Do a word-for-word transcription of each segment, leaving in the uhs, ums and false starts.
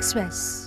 Express.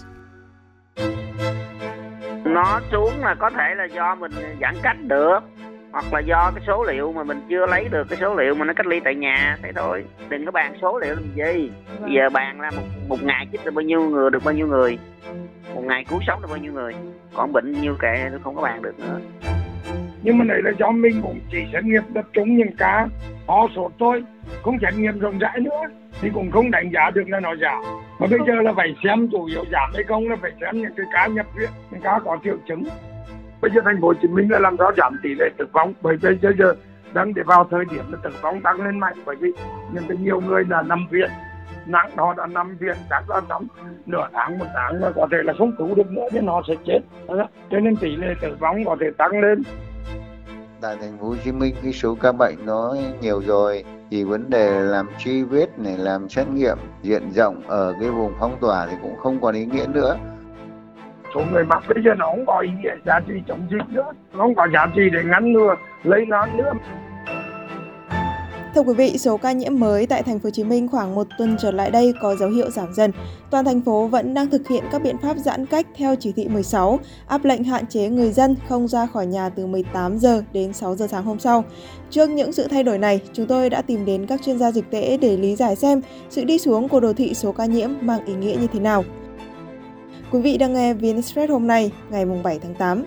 Nó xuống là có thể là do mình giãn cách được, hoặc là do cái số liệu mà mình chưa lấy được cái số liệu mà nó cách ly tại nhà, thế thôi. Đừng có bàn số liệu làm gì. Bây giờ bàn là một, một ngày chích được bao nhiêu người, được bao nhiêu người, một ngày cứu sống được bao nhiêu người, còn bệnh nhiêu kệ tôi không có bàn được nữa. Nhưng mà này là do mình cũng chỉ xét nghiệm tập trung những ca ho sốt thôi, không xét nghiệm rộng rãi nữa thì cũng không đánh giá được là nó giảm. Mà bây giờ là phải xem chủ yếu giảm hay không, là phải xem những cái ca nhập viện, những ca có triệu chứng. Bây giờ thành phố Hồ Chí Minh là làm sao giảm tỷ lệ tử vong, bởi vì bây giờ đang để vào thời điểm là tử vong tăng lên mạnh, bởi vì những cái nhiều người là nằm viện nặng, họ đã nằm viện chắc là trong nửa tháng một tháng mà có thể là không cứu được nữa nên họ sẽ chết. Đó. Cho nên tỷ lệ tử vong có thể tăng lên. Tại thành phố Hồ Chí Minh cái số ca bệnh nó nhiều rồi, thì vấn đề làm truy vết này, làm xét nghiệm diện rộng ở cái vùng phong tỏa thì cũng không còn ý nghĩa nữa. Số người mắc bây giờ nó không có ý nghĩa giá trị chống dịch nữa, nó không có giá trị để ngăn ngừa lây lan nữa. Thưa quý vị, số ca nhiễm mới tại thành phố Hồ Chí Minh khoảng một tuần trở lại đây có dấu hiệu giảm dần. Toàn thành phố vẫn đang thực hiện các biện pháp giãn cách theo chỉ thị mười sáu, áp lệnh hạn chế người dân không ra khỏi nhà từ mười tám giờ đến sáu giờ sáng hôm sau. Trước những sự thay đổi này, chúng tôi đã tìm đến các chuyên gia dịch tễ để lý giải xem sự đi xuống của đồ thị số ca nhiễm mang ý nghĩa như thế nào. Quý vị đang nghe vê en Express hôm nay, ngày bảy tháng tám.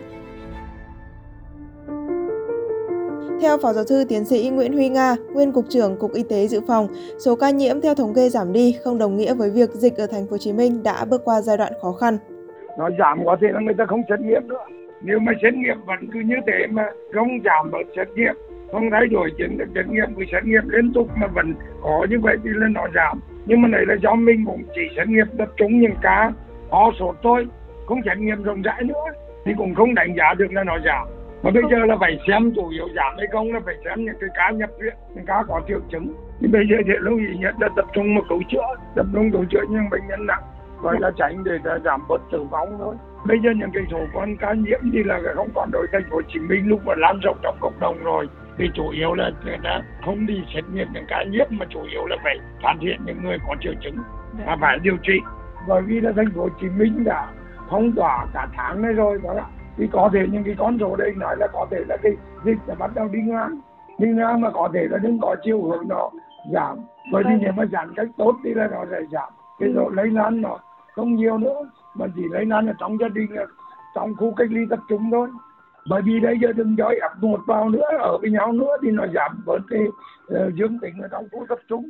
Theo Phó Giáo sư Tiến sĩ Nguyễn Huy Nga, nguyên Cục trưởng Cục Y tế Dự phòng, số ca nhiễm theo thống kê giảm đi không đồng nghĩa với việc dịch ở thành phố Hồ Chí Minh đã bước qua giai đoạn khó khăn. Nó giảm có thể là người ta không xét nghiệm nữa. Nếu mà xét nghiệm vẫn cứ như thế mà không giảm bớt xét nghiệm, không thay đổi chiến lược xét nghiệm, cứ xét nghiệm liên tục mà vẫn có như vậy thì lên nó giảm. Nhưng mà này là do mình cũng chỉ xét nghiệm tập trung những ca ho sốt thôi, không xét nghiệm rộng rãi nữa thì cũng không đánh giá được là nó giảm. Mà bây giờ là phải xem chủ yếu giảm hay không, là phải xem những cái ca nhập viện, những ca có triệu chứng. Thì bây giờ thì lưu ý nhất là tập trung một cứu chữa, tập trung cứu chữa những bệnh nhân nặng, gọi là tránh để giảm bớt tử vong thôi. Bây giờ những cái số con ca nhiễm thì là không còn đối thành phố Hồ Chí Minh lúc mà lan rộng trong cộng đồng rồi, thì chủ yếu là người ta không đi xét nghiệm những ca nhiễm mà chủ yếu là phải phát hiện những người có triệu chứng và phải điều trị. Bởi vì là thành phố Hồ Chí Minh đã phong tỏa cả tháng này rồi đó. Thì có thể những cái con số đây nói là có thể là cái dịch đã bắt đầu đi ngang, đi ngang mà có thể là đừng có chiều hướng nó giảm. Bởi vì nếu mà giãn cách tốt thì là nó sẽ giảm. Cái độ lây lan nó không nhiều nữa, mà chỉ lây lan ở trong gia đình, trong khu cách ly tập trung thôi. Bởi vì đây giờ đừng cho ép một vào nữa, ở với nhau nữa thì nó giảm bớt cái uh, dương tính ở trong khu tập trung.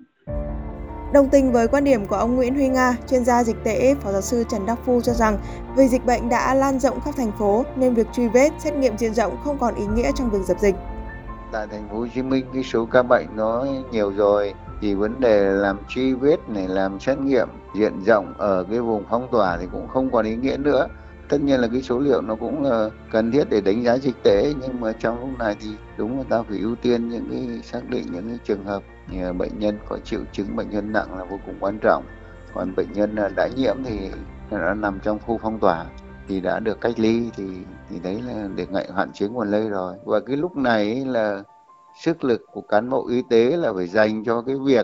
Đồng tình với quan điểm của ông Nguyễn Huy Nga, chuyên gia dịch tễ, Phó Giáo sư Trần Đắc Phu cho rằng vì dịch bệnh đã lan rộng khắp thành phố nên việc truy vết, xét nghiệm diện rộng không còn ý nghĩa trong việc dập dịch. Tại thành phố Hồ Chí Minh cái số ca bệnh nó nhiều rồi, thì vấn đề làm truy vết này, làm xét nghiệm diện rộng ở cái vùng phong tỏa thì cũng không còn ý nghĩa nữa. Tất nhiên là cái số liệu nó cũng uh, cần thiết để đánh giá dịch tễ, nhưng mà trong lúc này thì đúng là ta phải ưu tiên những cái xác định những cái trường hợp như bệnh nhân có triệu chứng, bệnh nhân nặng là vô cùng quan trọng. Còn bệnh nhân đã nhiễm thì đã nằm trong khu phong tỏa thì đã được cách ly thì thì đấy là để ngại hạn chế nguồn lây rồi. Và cái lúc này là sức lực của cán bộ y tế là phải dành cho cái việc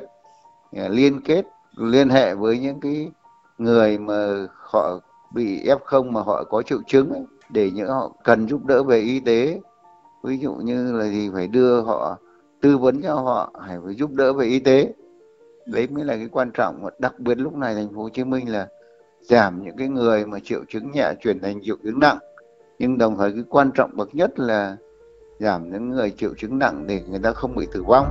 liên kết, liên hệ với những cái người mà họ bị ép không mà họ có triệu chứng ấy, để những họ cần giúp đỡ về y tế, ví dụ như là gì phải đưa họ, tư vấn cho họ, hay phải giúp đỡ về y tế. Đấy mới là cái quan trọng. Đặc biệt lúc này thành phố Hồ Chí Minh là giảm những cái người mà triệu chứng nhẹ chuyển thành triệu chứng nặng, nhưng đồng thời cái quan trọng bậc nhất là giảm những người triệu chứng nặng để người ta không bị tử vong.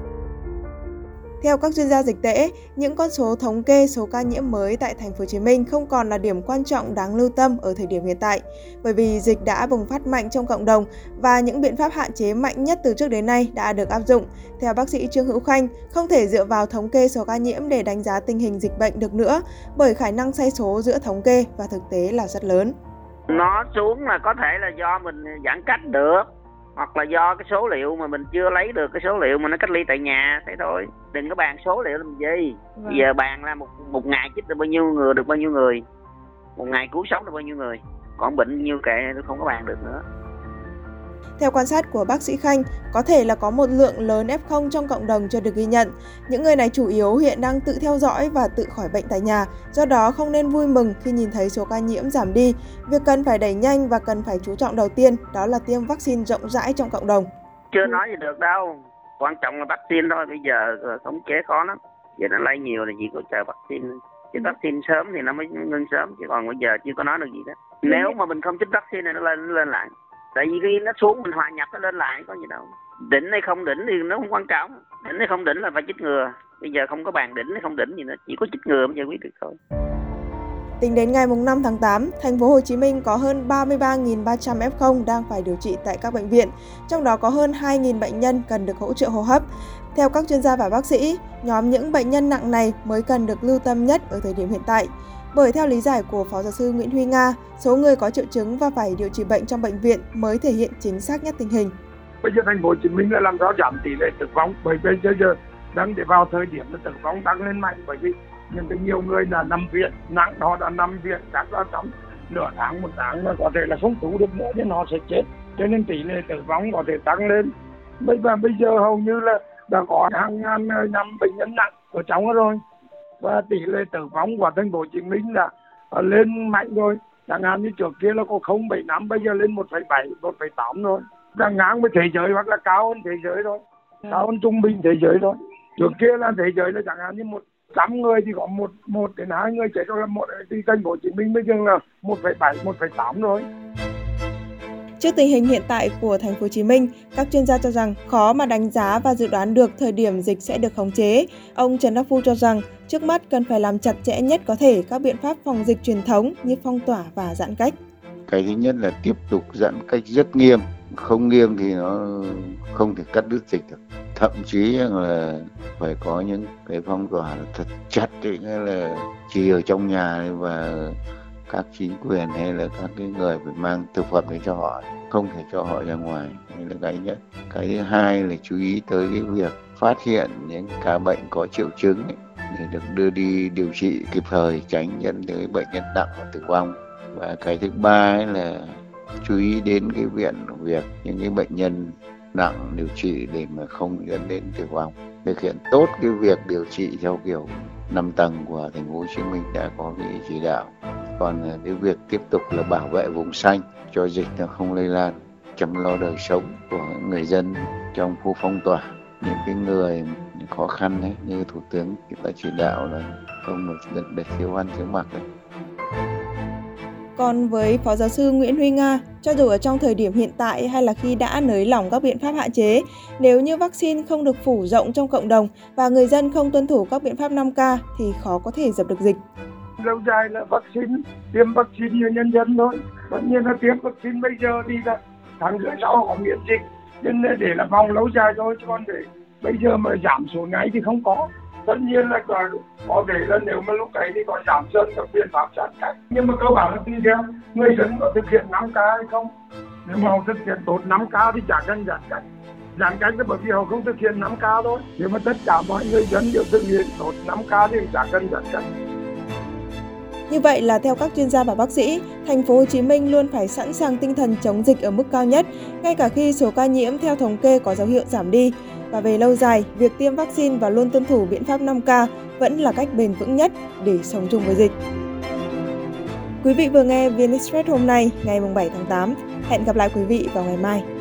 Theo các chuyên gia dịch tễ, những con số thống kê số ca nhiễm mới tại thành phố Hồ Chí Minh không còn là điểm quan trọng đáng lưu tâm ở thời điểm hiện tại, bởi vì dịch đã bùng phát mạnh trong cộng đồng và những biện pháp hạn chế mạnh nhất từ trước đến nay đã được áp dụng. Theo bác sĩ Trương Hữu Khanh, không thể dựa vào thống kê số ca nhiễm để đánh giá tình hình dịch bệnh được nữa, bởi khả năng sai số giữa thống kê và thực tế là rất lớn. Nó xuống là có thể là do mình giãn cách được, hoặc là do cái số liệu mà mình chưa lấy được cái số liệu mà nó cách ly tại nhà, thế thôi. Đừng có bàn số liệu làm gì. Vâng. Bây giờ bàn là một một ngày chích được bao nhiêu người, được bao nhiêu người, một ngày cứu sống được bao nhiêu người, còn bệnh nhiêu kệ tôi không có bàn được nữa. Theo quan sát của bác sĩ Khanh, có thể là có một lượng lớn ép không trong cộng đồng chưa được ghi nhận. Những người này chủ yếu hiện đang tự theo dõi và tự khỏi bệnh tại nhà, do đó không nên vui mừng khi nhìn thấy số ca nhiễm giảm đi. Việc cần phải đẩy nhanh và cần phải chú trọng đầu tiên đó là tiêm vaccine rộng rãi trong cộng đồng. Chưa nói gì được đâu, quan trọng là vaccine thôi, bây giờ khống chế khó lắm. Giờ nó lây nhiều là chỉ có chờ vaccine. Chứ vaccine sớm thì nó mới ngưng sớm, chứ còn bây giờ chưa có nói được gì đó. Nếu mà mình không chích vaccine này nó lên nó lên lại. Tại vì khi nó xuống mình hòa nhập nó lên lại có gì đâu. Đỉnh hay không đỉnh thì nó không quan trọng. Đỉnh hay không đỉnh là phải chích ngừa. Bây giờ không có bàn đỉnh hay không đỉnh gì nữa, chỉ có chích ngừa mới giải quyết được thôi. Tính đến ngày năm tháng tám, thành phố Hồ Chí Minh có hơn ba mươi ba nghìn ba trăm ép không đang phải điều trị tại các bệnh viện, trong đó có hơn hai nghìn bệnh nhân cần được hỗ trợ hô hấp. Theo các chuyên gia và bác sĩ, nhóm những bệnh nhân nặng này mới cần được lưu tâm nhất ở thời điểm hiện tại. Bởi theo lý giải của Phó Giáo sư Nguyễn Huy Nga, số người có triệu chứng và phải điều trị bệnh trong bệnh viện mới thể hiện chính xác nhất tình hình. Bây giờ thành phố Hồ Chí Minh là làm sao giảm tỷ lệ tử vong, bởi bây giờ, giờ đang để vào thời điểm là tử vong tăng lên mạnh, bởi vì những cái nhiều người là nằm viện nặng, họ đã nằm viện chắc là trong nửa tháng một tháng là có thể là không cứu được nữa nên họ sẽ chết, cho nên tỷ lệ tử vong có thể tăng lên. Bây giờ bây giờ hầu như là đã có hàng ngàn năm bệnh nhân nặng ở trong đó rồi, và tỷ lệ tử vong của thành phố Hồ Chí Minh là lên mạnh rồi. Chẳng hạn như trước kia là có không phẩy năm, bây giờ lên một phẩy bảy, một phẩy tám rồi, đang ngang với thế giới hoặc là cao hơn thế giới thôi, cao hơn trung bình thế giới thôi. Trước kia là thế giới là chẳng hạn như một trăm người thì có một một đến hai người chết, rồi là một thì thành phố Hồ Chí Minh bây giờ là một phẩy bảy, một phẩy tám rồi. Trước tình hình hiện tại của thành phố Hồ Chí Minh, các chuyên gia cho rằng khó mà đánh giá và dự đoán được thời điểm dịch sẽ được khống chế. Ông Trần Đắc Phu cho rằng trước mắt cần phải làm chặt chẽ nhất có thể các biện pháp phòng dịch truyền thống như phong tỏa và giãn cách. Cái thứ nhất là tiếp tục giãn cách rất nghiêm, không nghiêm thì nó không thể cắt đứt dịch được. Thậm chí là phải có những cái phong tỏa thật chặt, nghĩa là chỉ ở trong nhà và các chính quyền hay là các cái người phải mang thực phẩm để cho họ, không thể cho họ ra ngoài. Đây là cái nhất. Cái thứ hai là chú ý tới cái việc phát hiện những ca bệnh có triệu chứng ấy, để được đưa đi điều trị kịp thời, tránh dẫn tới bệnh nhân nặng và tử vong. Và cái thứ ba ấy là chú ý đến cái viện việc những cái bệnh nhân nặng điều trị để mà không dẫn đến tử vong. Thực hiện tốt cái việc điều trị theo kiểu năm tầng của thành phố Hồ Chí Minh đã có cái chỉ đạo. Còn cái việc tiếp tục là bảo vệ vùng xanh cho dịch nó không lây lan, chăm lo đời sống của người dân trong khu phong tỏa. Những cái người khó khăn ấy, như Thủ tướng đã chỉ đạo là không được để thiếu ăn thiếu mặc ấy. Còn với Phó Giáo sư Nguyễn Huy Nga, cho dù ở trong thời điểm hiện tại hay là khi đã nới lỏng các biện pháp hạn chế, nếu như vaccine không được phủ rộng trong cộng đồng và người dân không tuân thủ các biện pháp năm K thì khó có thể dập được dịch. Lâu dài là vaccine, tiêm vaccine như nhân dân thôi. Tất nhiên là tiêm vaccine bây giờ đi là tháng rưỡi sau họ miễn dịch, nên để là phòng lâu dài thôi, chứ còn để bây giờ mà giảm số ngày thì không có. Tất nhiên là có, có thể là nếu mà lúc ấy thì có giảm dần các biện pháp giãn cách, nhưng mà cơ bản là tùy theo người dân có thực hiện năm K hay không. Nếu mà họ thực hiện tốt năm K thì chả cần giãn cách. Giãn cách là bởi vì họ không thực hiện năm K thôi. Nếu mà tất cả mọi người dân đều thực hiện tốt năm K thì chả cần giãn cách. Như vậy là theo các chuyên gia và bác sĩ, thành phố Hồ Chí Minh luôn phải sẵn sàng tinh thần chống dịch ở mức cao nhất, ngay cả khi số ca nhiễm theo thống kê có dấu hiệu giảm đi. Và về lâu dài, việc tiêm vaccine và luôn tuân thủ biện pháp năm K vẫn là cách bền vững nhất để sống chung với dịch. Quý vị vừa nghe vê en Express hôm nay, ngày bảy tháng tám. Hẹn gặp lại quý vị vào ngày mai.